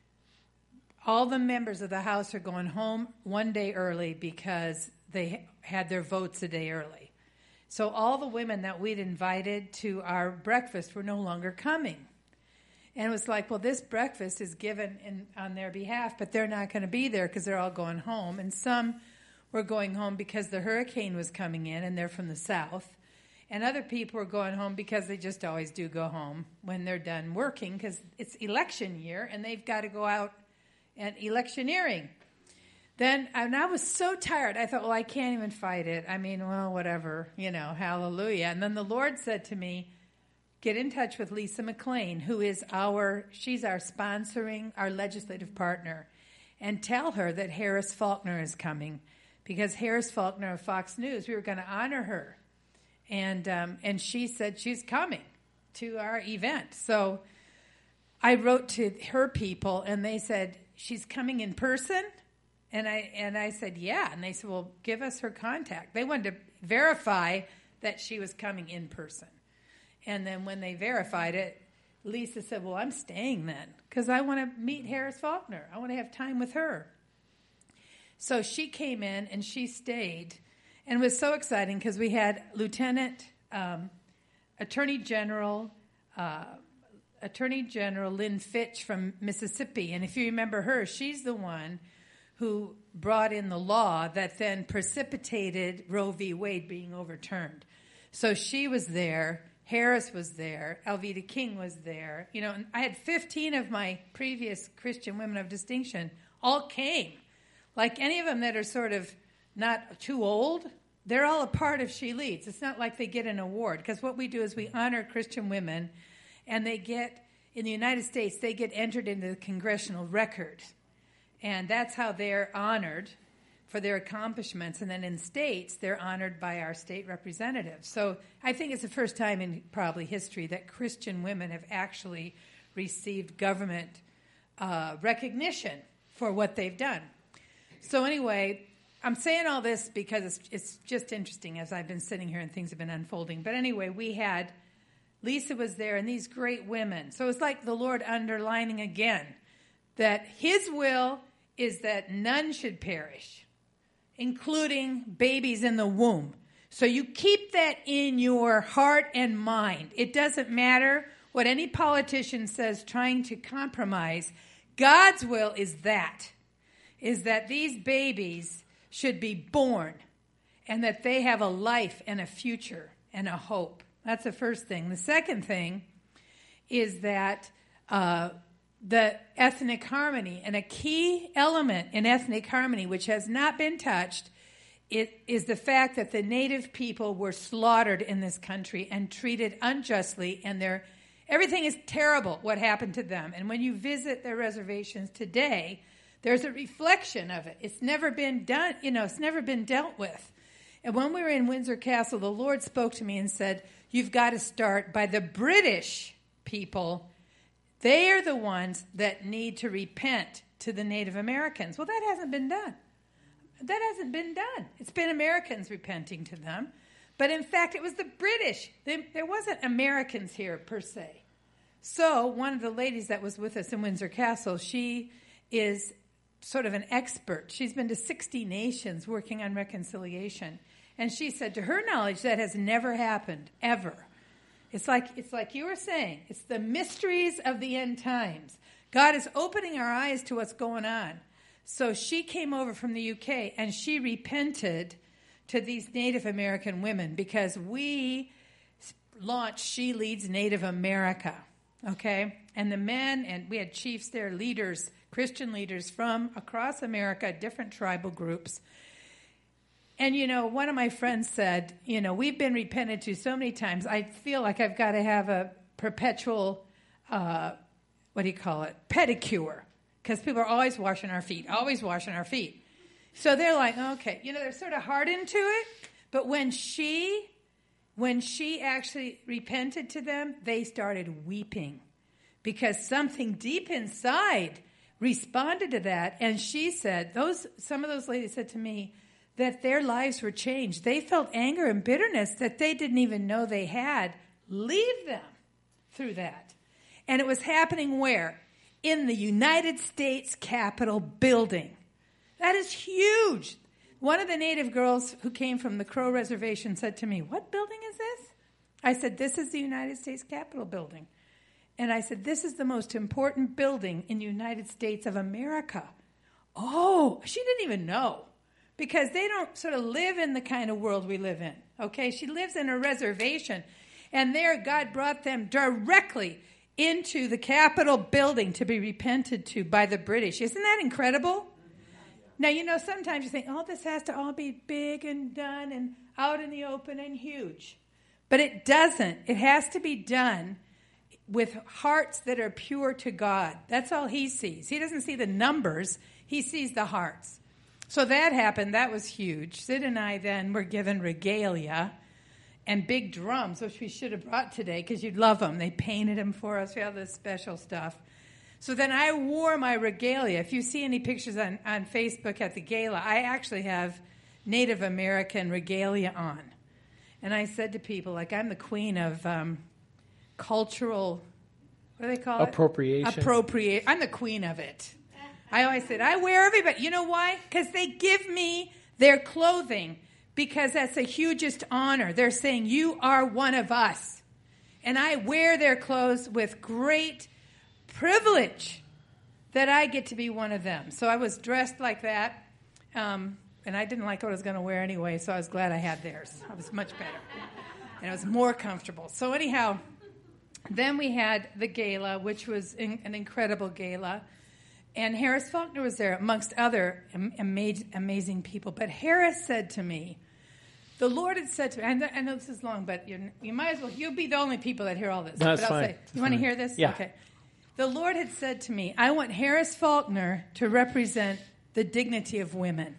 all the members of the House are going home one day early because they had their votes a day early. So all the women that we'd invited to our breakfast were no longer coming. And it was like, well, this breakfast is given on their behalf, but they're not going to be there because they're all going home. And some were going home because the hurricane was coming in and they're from the south. And other people were going home because they just always do go home when they're done working because it's election year and they've got to go out and electioneering. And I was so tired. I thought, well, I can't even fight it. I mean, well, whatever, hallelujah. And then the Lord said to me, get in touch with Lisa McLean, who is she's our sponsoring, our legislative partner, and tell her that Harris Faulkner is coming, because Harris Faulkner of Fox News, we were going to honor her. And she said she's coming to our event. So I wrote to her people, and they said, she's coming in person? And I said, yeah. And they said, well, give us her contact. They wanted to verify that she was coming in person. And then when they verified it, Lisa said, well, I'm staying then because I want to meet Harris Faulkner. I want to have time with her. So she came in and she stayed. And it was so exciting because we had Attorney General Lynn Fitch from Mississippi. And if you remember her, she's the one who brought in the law that then precipitated Roe v. Wade being overturned. So she was there. Harris was there. Alveda King was there. And I had 15 of my previous Christian women of distinction all came. Like any of them that are sort of not too old, they're all a part of She Leads. It's not like they get an award, because what we do is we honor Christian women, and they get, in the United States, they get entered into the congressional record. And that's how they're honored. for their accomplishments. And then in states, they're honored by our state representatives. So I think it's the first time in probably history that Christian women have actually received government recognition for what they've done. So anyway, I'm saying all this because it's just interesting as I've been sitting here and things have been unfolding. But anyway, Lisa was there and these great women. So it's like the Lord underlining again that his will is that none should perish, including babies in the womb. So you keep that in your heart and mind. It doesn't matter what any politician says trying to compromise. God's will is that these babies should be born and that they have a life and a future and a hope. That's the first thing. The second thing is that the ethnic harmony, and a key element in ethnic harmony, which has not been touched, is the fact that the native people were slaughtered in this country and treated unjustly, and everything is terrible what happened to them. And when you visit their reservations today, there's a reflection of it. It's never been done, it's never been dealt with. And when we were in Windsor Castle, the Lord spoke to me and said, you've got to start by the British people. They are the ones that need to repent to the Native Americans. Well, that hasn't been done. It's been Americans repenting to them. But in fact, it was the British. There wasn't Americans here per se. So one of the ladies that was with us in Windsor Castle, she is sort of an expert. She's been to 60 nations working on reconciliation. And she said, to her knowledge, that has never happened, ever. It's like you were saying. It's the mysteries of the end times. God is opening our eyes to what's going on. So she came over from the UK, and she repented to these Native American women because we launched She Leads Native America, okay? And the men, and we had chiefs there, leaders, Christian leaders from across America, different tribal groups. And, one of my friends said, we've been repented to so many times, I feel like I've got to have a perpetual, pedicure. Because people are always washing our feet. So they're like, okay. They're sort of hardened to it. But when she actually repented to them, they started weeping. Because something deep inside responded to that. And she said, some of those ladies said to me, that their lives were changed. They felt anger and bitterness that they didn't even know they had leave them through that. And it was happening where? In the United States Capitol building. That is huge. One of the Native girls who came from the Crow Reservation said to me, what building is this? I said, this is the United States Capitol building. And I said, this is the most important building in the United States of America. Oh, she didn't even know. Because they don't sort of live in the kind of world we live in, okay? She lives in a reservation, and there God brought them directly into the Capitol building to be repented to by the British. Isn't that incredible? Now, sometimes you think, this has to all be big and done and out in the open and huge. But it doesn't. It has to be done with hearts that are pure to God. That's all he sees. He doesn't see the numbers. He sees the hearts. So that happened. That was huge. Sid and I then were given regalia and big drums, which we should have brought today because you'd love them. They painted them for us. We have this special stuff. So then I wore my regalia. If you see any pictures on Facebook at the gala, I actually have Native American regalia on. And I said to people, like, I'm the queen of cultural, what do they call it? Appropriation. I'm the queen of it. I always said, I wear everybody. You know why? Because they give me their clothing because that's the hugest honor. They're saying, you are one of us. And I wear their clothes with great privilege that I get to be one of them. So I was dressed like that, and I didn't like what I was going to wear anyway, so I was glad I had theirs. I was much better, and it was more comfortable. So anyhow, then we had the gala, which was an incredible gala. And Harris Faulkner was there, amongst other amazing people. But Harris said to me, the Lord had said to me, I know this is long, but you might as well, you'll be the only people that hear all this. No, that's but I'll fine. say, you want to hear this? Yeah. Okay. The Lord had said to me, I want Harris Faulkner to represent the dignity of women.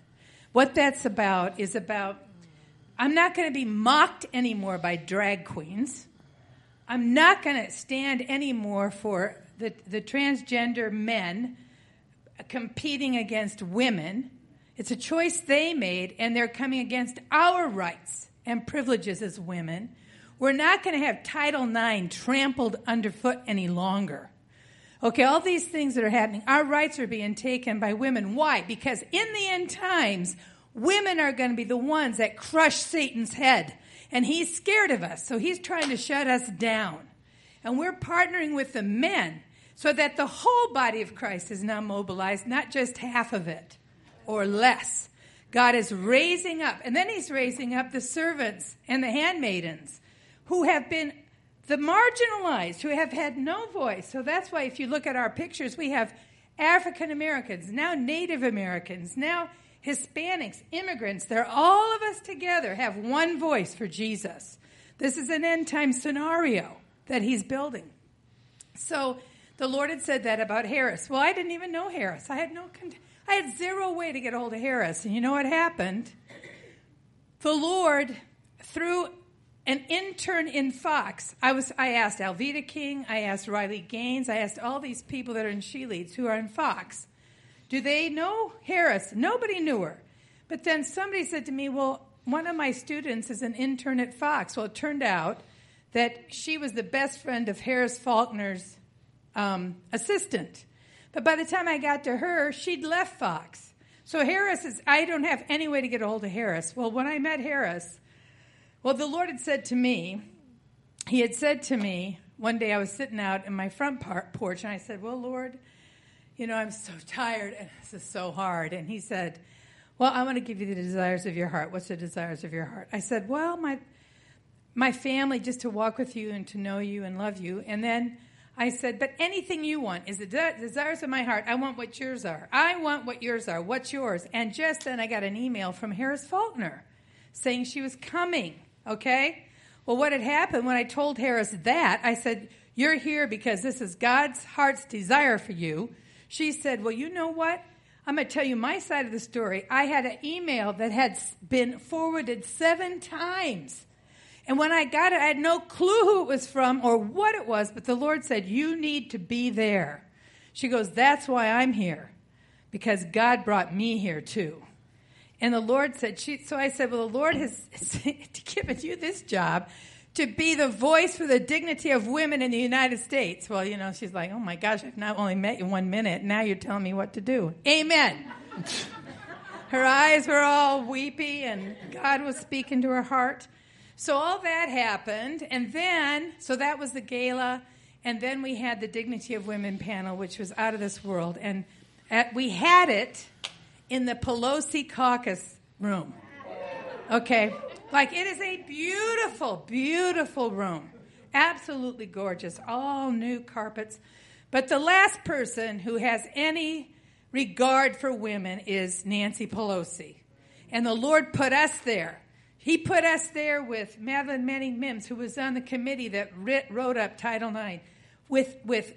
what that's about is about, I'm not going to be mocked anymore by drag queens. I'm not going to stand anymore for the transgender men competing against women. It's a choice they made, and they're coming against our rights and privileges as women. We're not going to have Title IX trampled underfoot any longer. Okay, all these things that are happening, our rights are being taken by women. Why? Because in the end times, women are going to be the ones that crush Satan's head. And he's scared of us, so he's trying to shut us down. And we're partnering with the men so that the whole body of Christ is now mobilized, not just half of it or less. God is raising up, and then he's raising up the servants and the handmaidens who have been the marginalized, who have had no voice. So that's why if you look at our pictures, we have African Americans, now Native Americans, now Hispanics, immigrants. They're all of us together have one voice for Jesus. This is an end-time scenario that he's building. So the Lord had said that about Harris. Well, I didn't even know Harris. I had zero way to get a hold of Harris. And you know what happened? The Lord, through an intern in Fox, I asked Alveda King, I asked Riley Gaines, I asked all these people that are in She Leads who are in Fox. Do they know Harris? Nobody knew her. But then somebody said to me, well, one of my students is an intern at Fox. Well, it turned out that she was the best friend of Harris Faulkner's assistant. But by the time I got to her, she'd left Fox. So I don't have any way to get a hold of Harris. Well, when I met Harris, the Lord had said to me, he had said to me, one day I was sitting out in my front porch, and I said, well, Lord, I'm so tired, and this is so hard. And he said, well, I want to give you the desires of your heart. What's the desires of your heart? I said, well, my family, just to walk with you and to know you and love you. And then I said, but anything you want is the desires of my heart. I want what yours are. I want what yours are. What's yours? And just then I got an email from Harris Faulkner saying she was coming, okay? Well, what had happened when I told Harris that, I said, you're here because this is God's heart's desire for you. She said, well, you know what? I'm going to tell you my side of the story. I had an email that had been forwarded 7 times. And when I got it, I had no clue who it was from or what it was, but the Lord said, you need to be there. She goes, that's why I'm here, because God brought me here too. And the Lord said, so I said, well, the Lord has given you this job to be the voice for the dignity of women in the United States. Well, she's like, oh my gosh, I've not only met you 1 minute, now you're telling me what to do. Amen. Her eyes were all weepy, and God was speaking to her heart. So all that happened, and then, so that was the gala, and then we had the Dignity of Women panel, which was out of this world. And we had it in the Pelosi caucus room. Okay. Like, it is a beautiful, beautiful room. Absolutely gorgeous. All new carpets. But the last person who has any regard for women is Nancy Pelosi. And the Lord put us there. He put us there with Madeline Manning Mims, who was on the committee that wrote up Title IX, with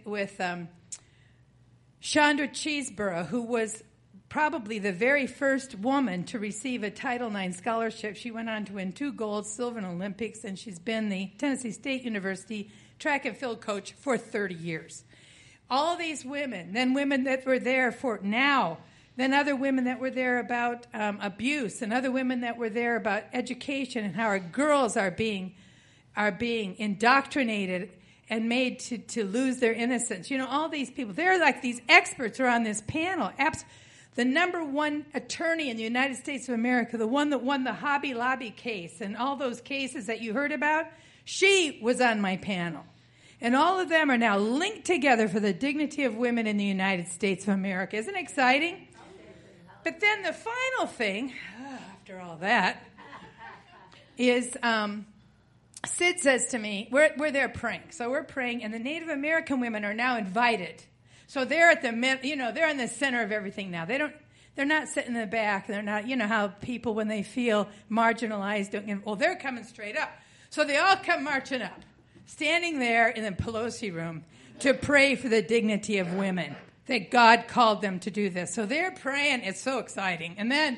Chandra Cheeseborough, who was probably the very first woman to receive a Title IX scholarship. She went on to win 2 gold, silver in Olympics, and she's been the Tennessee State University track and field coach for 30 years. All these women, then women that were there for now, then other women that were there about abuse, and other women that were there about education and how our girls are being indoctrinated and made to lose their innocence. All these people, they're like these experts are on this panel. The number 1 attorney in the United States of America, the one that won the Hobby Lobby case and all those cases that you heard about, she was on my panel. And all of them are now linked together for the dignity of women in the United States of America. Isn't it exciting? But then the final thing, after all that, is Sid says to me, we're there praying. So we're praying, and the Native American women are now invited. So they're at they're in the center of everything now. They're not sitting in the back. They're not, how people, when they feel marginalized, they're coming straight up. So they all come marching up, standing there in the Pelosi room to pray for the dignity of women, that God called them to do this. So they're praying. It's so exciting. And then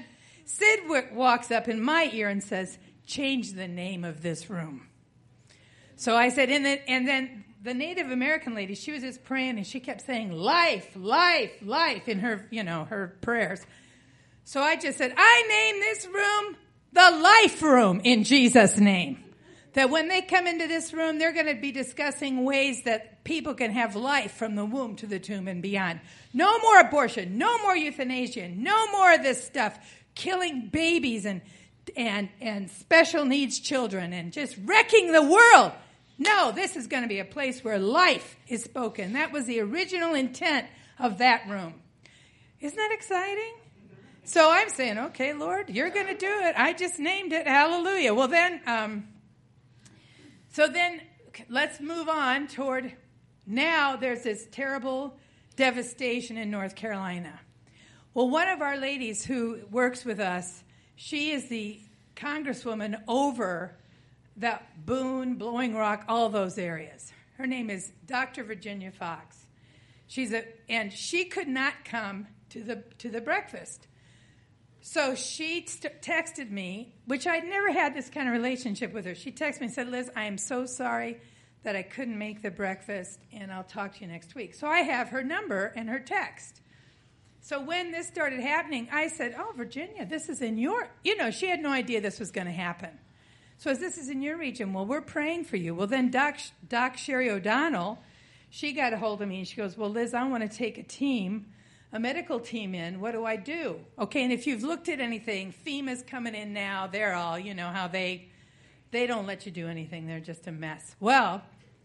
Sid walks up in my ear and says, change the name of this room. So I said, and then the Native American lady, she was just praying, and she kept saying, life, life, life in her, her prayers. So I just said, I name this room the Life Room in Jesus' name. That when they come into this room, they're going to be discussing ways that people can have life from the womb to the tomb and beyond. No more abortion, no more euthanasia, no more of this stuff, killing babies and special needs children and just wrecking the world. No, this is going to be a place where life is spoken. That was the original intent of that room. Isn't that exciting? So I'm saying, okay, Lord, you're going to do it. I just named it. Hallelujah. Well, then, so then let's move on toward now there's this terrible devastation in North Carolina. Well, one of our ladies who works with us, she is the congresswoman over that Boone, Blowing Rock, all those areas. Her name is Dr. Virginia Fox. And she could not come to the breakfast. So she texted me, which I'd never had this kind of relationship with her. She texted me and said, Liz, I am so sorry that I couldn't make the breakfast, and I'll talk to you next week. So I have her number and her text. So when this started happening, I said, oh, Virginia, this is in your, she had no idea this was going to happen. So as this is in your region, well, we're praying for you. Well, then Doc Sherry O'Donnell, she got a hold of me, and she goes, well, Liz, I want to take a medical team in. What do I do? Okay, and if you've looked at anything, FEMA's coming in now. They're all, how they don't let you do anything. They're just a mess. Well,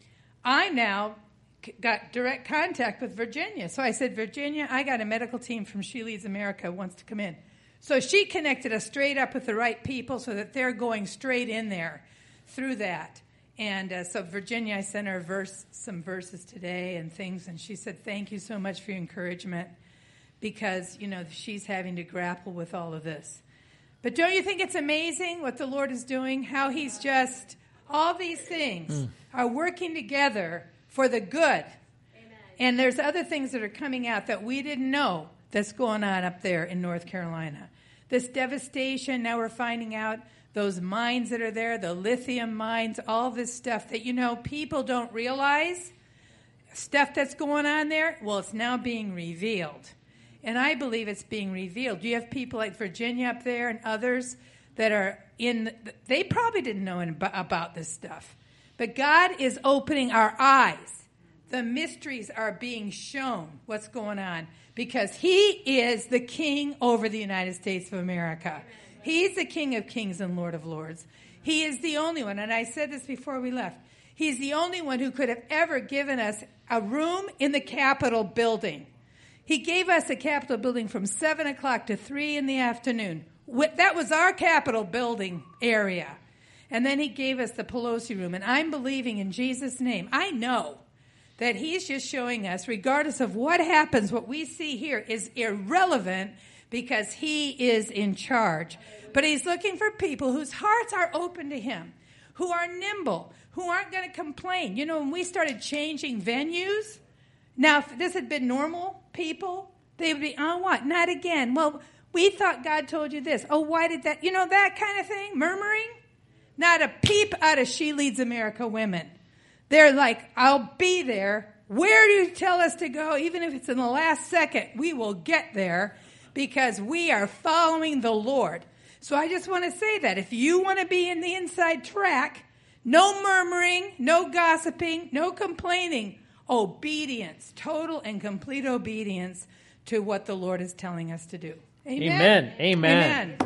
I now got direct contact with Virginia. So I said, Virginia, I got a medical team from She Leads America wants to come in. So she connected us straight up with the right people so that they're going straight in there through that. And so Virginia, I sent her some verses today and things, and she said, thank you so much for your encouragement because, she's having to grapple with all of this. But don't you think it's amazing what the Lord is doing? How he's just, all these things are working together for the good. Amen. And there's other things that are coming out that we didn't know that's going on up there in North Carolina. This devastation, now we're finding out those mines that are there, the lithium mines, all this stuff that, people don't realize, stuff that's going on there, well, it's now being revealed. And I believe it's being revealed. You have people like Virginia up there and others that are they probably didn't know about this stuff. But God is opening our eyes. The mysteries are being shown what's going on because he is the king over the United States of America. He's the King of Kings and Lord of Lords. He is the only one, and I said this before we left, he's the only one who could have ever given us a room in the Capitol building. He gave us a Capitol building from 7 o'clock to 3 in the afternoon. That was our Capitol building area. And then he gave us the Pelosi room. And I'm believing in Jesus' name. I know that he's just showing us, regardless of what happens, what we see here is irrelevant because he is in charge. But he's looking for people whose hearts are open to him, who are nimble, who aren't going to complain. When we started changing venues, now if this had been normal people, they would be, oh, what? Not again. Well, we thought God told you this. Oh, why did that? That kind of thing, murmuring. Not a peep out of She Leads America women. They're like, I'll be there. Where do you tell us to go? Even if it's in the last second, we will get there because we are following the Lord. So I just want to say that if you want to be in the inside track, no murmuring, no gossiping, no complaining, obedience, total and complete obedience to what the Lord is telling us to do. Amen. Amen. Amen. Amen.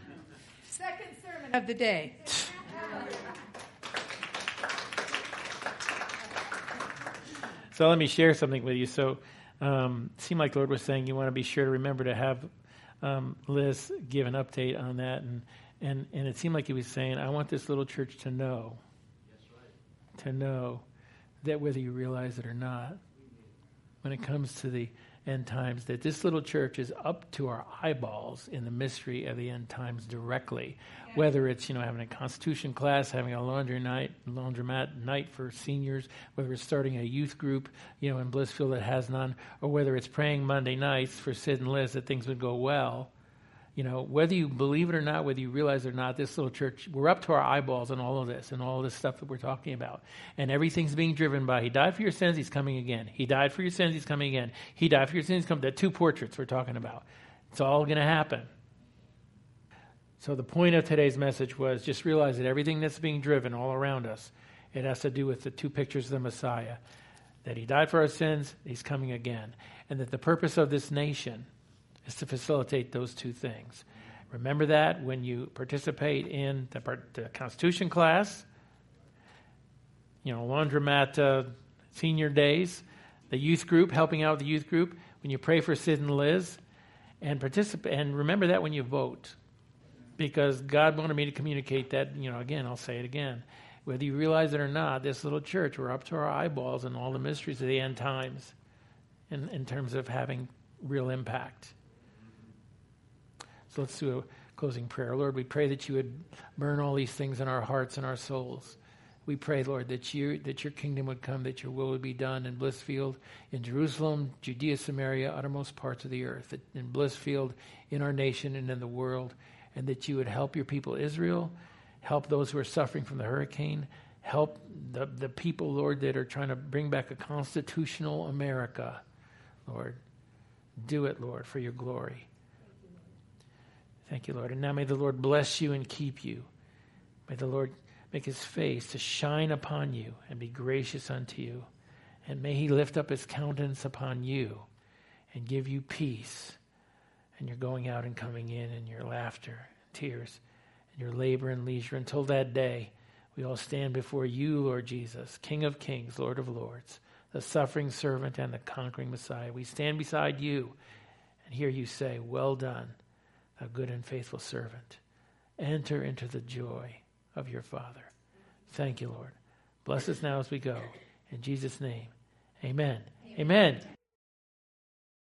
Second sermon of the day. So let me share something with you. So it seemed like the Lord was saying you want to be sure to remember to have Liz give an update on that. And it seemed like he was saying, I want this little church to know. That's right. To know that whether you realize it or not, when it comes to the end times, that this little church is up to our eyeballs in the mystery of the end times directly. Yeah. Whether it's, having a Constitution class, having a laundromat night for seniors, whether it's starting a youth group, in Blissfield that has none, or whether it's praying Monday nights for Sid and Liz that things would go well. whether you believe it or not, whether you realize it or not, this little church, we're up to our eyeballs in all of this and all this stuff that we're talking about. And everything's being driven by, he died for your sins, he's coming again. He died for your sins, he's coming again. He died for your sins, he's coming. The two portraits we're talking about. It's all going to happen. So the point of today's message was just realize that everything that's being driven all around us, it has to do with the two pictures of the Messiah. That he died for our sins, he's coming again. And that the purpose of this nation is to facilitate those two things. Remember that when you participate in the Constitution class, laundromat senior days, the youth group, helping out with the youth group, when you pray for Sid and Liz, and participate. And remember that when you vote. Because God wanted me to communicate that, again, I'll say it again. Whether you realize it or not, this little church, we're up to our eyeballs in all the mysteries of the end times in terms of having real impact. So let's do a closing prayer. Lord, we pray that you would burn all these things in our hearts and our souls. We pray, Lord, that your kingdom would come, that your will would be done in Blissfield, in Jerusalem, Judea, Samaria, uttermost parts of the earth, in Blissfield, in our nation and in the world, and that you would help your people Israel, help those who are suffering from the hurricane, help the people, Lord, that are trying to bring back a constitutional America. Lord, do it, Lord, for your glory. Thank you, Lord. And now may the Lord bless you and keep you. May the Lord make his face to shine upon you and be gracious unto you. And may he lift up his countenance upon you and give you peace. And your going out and coming in, and your laughter, and tears, and your labor and leisure. Until that day, we all stand before you, Lord Jesus, King of kings, Lord of lords, the suffering servant and the conquering Messiah. We stand beside you and hear you say, well done, thou good and faithful servant. Enter into the joy of your Father. Thank you, Lord. Bless us now as we go. In Jesus' name, amen. Amen.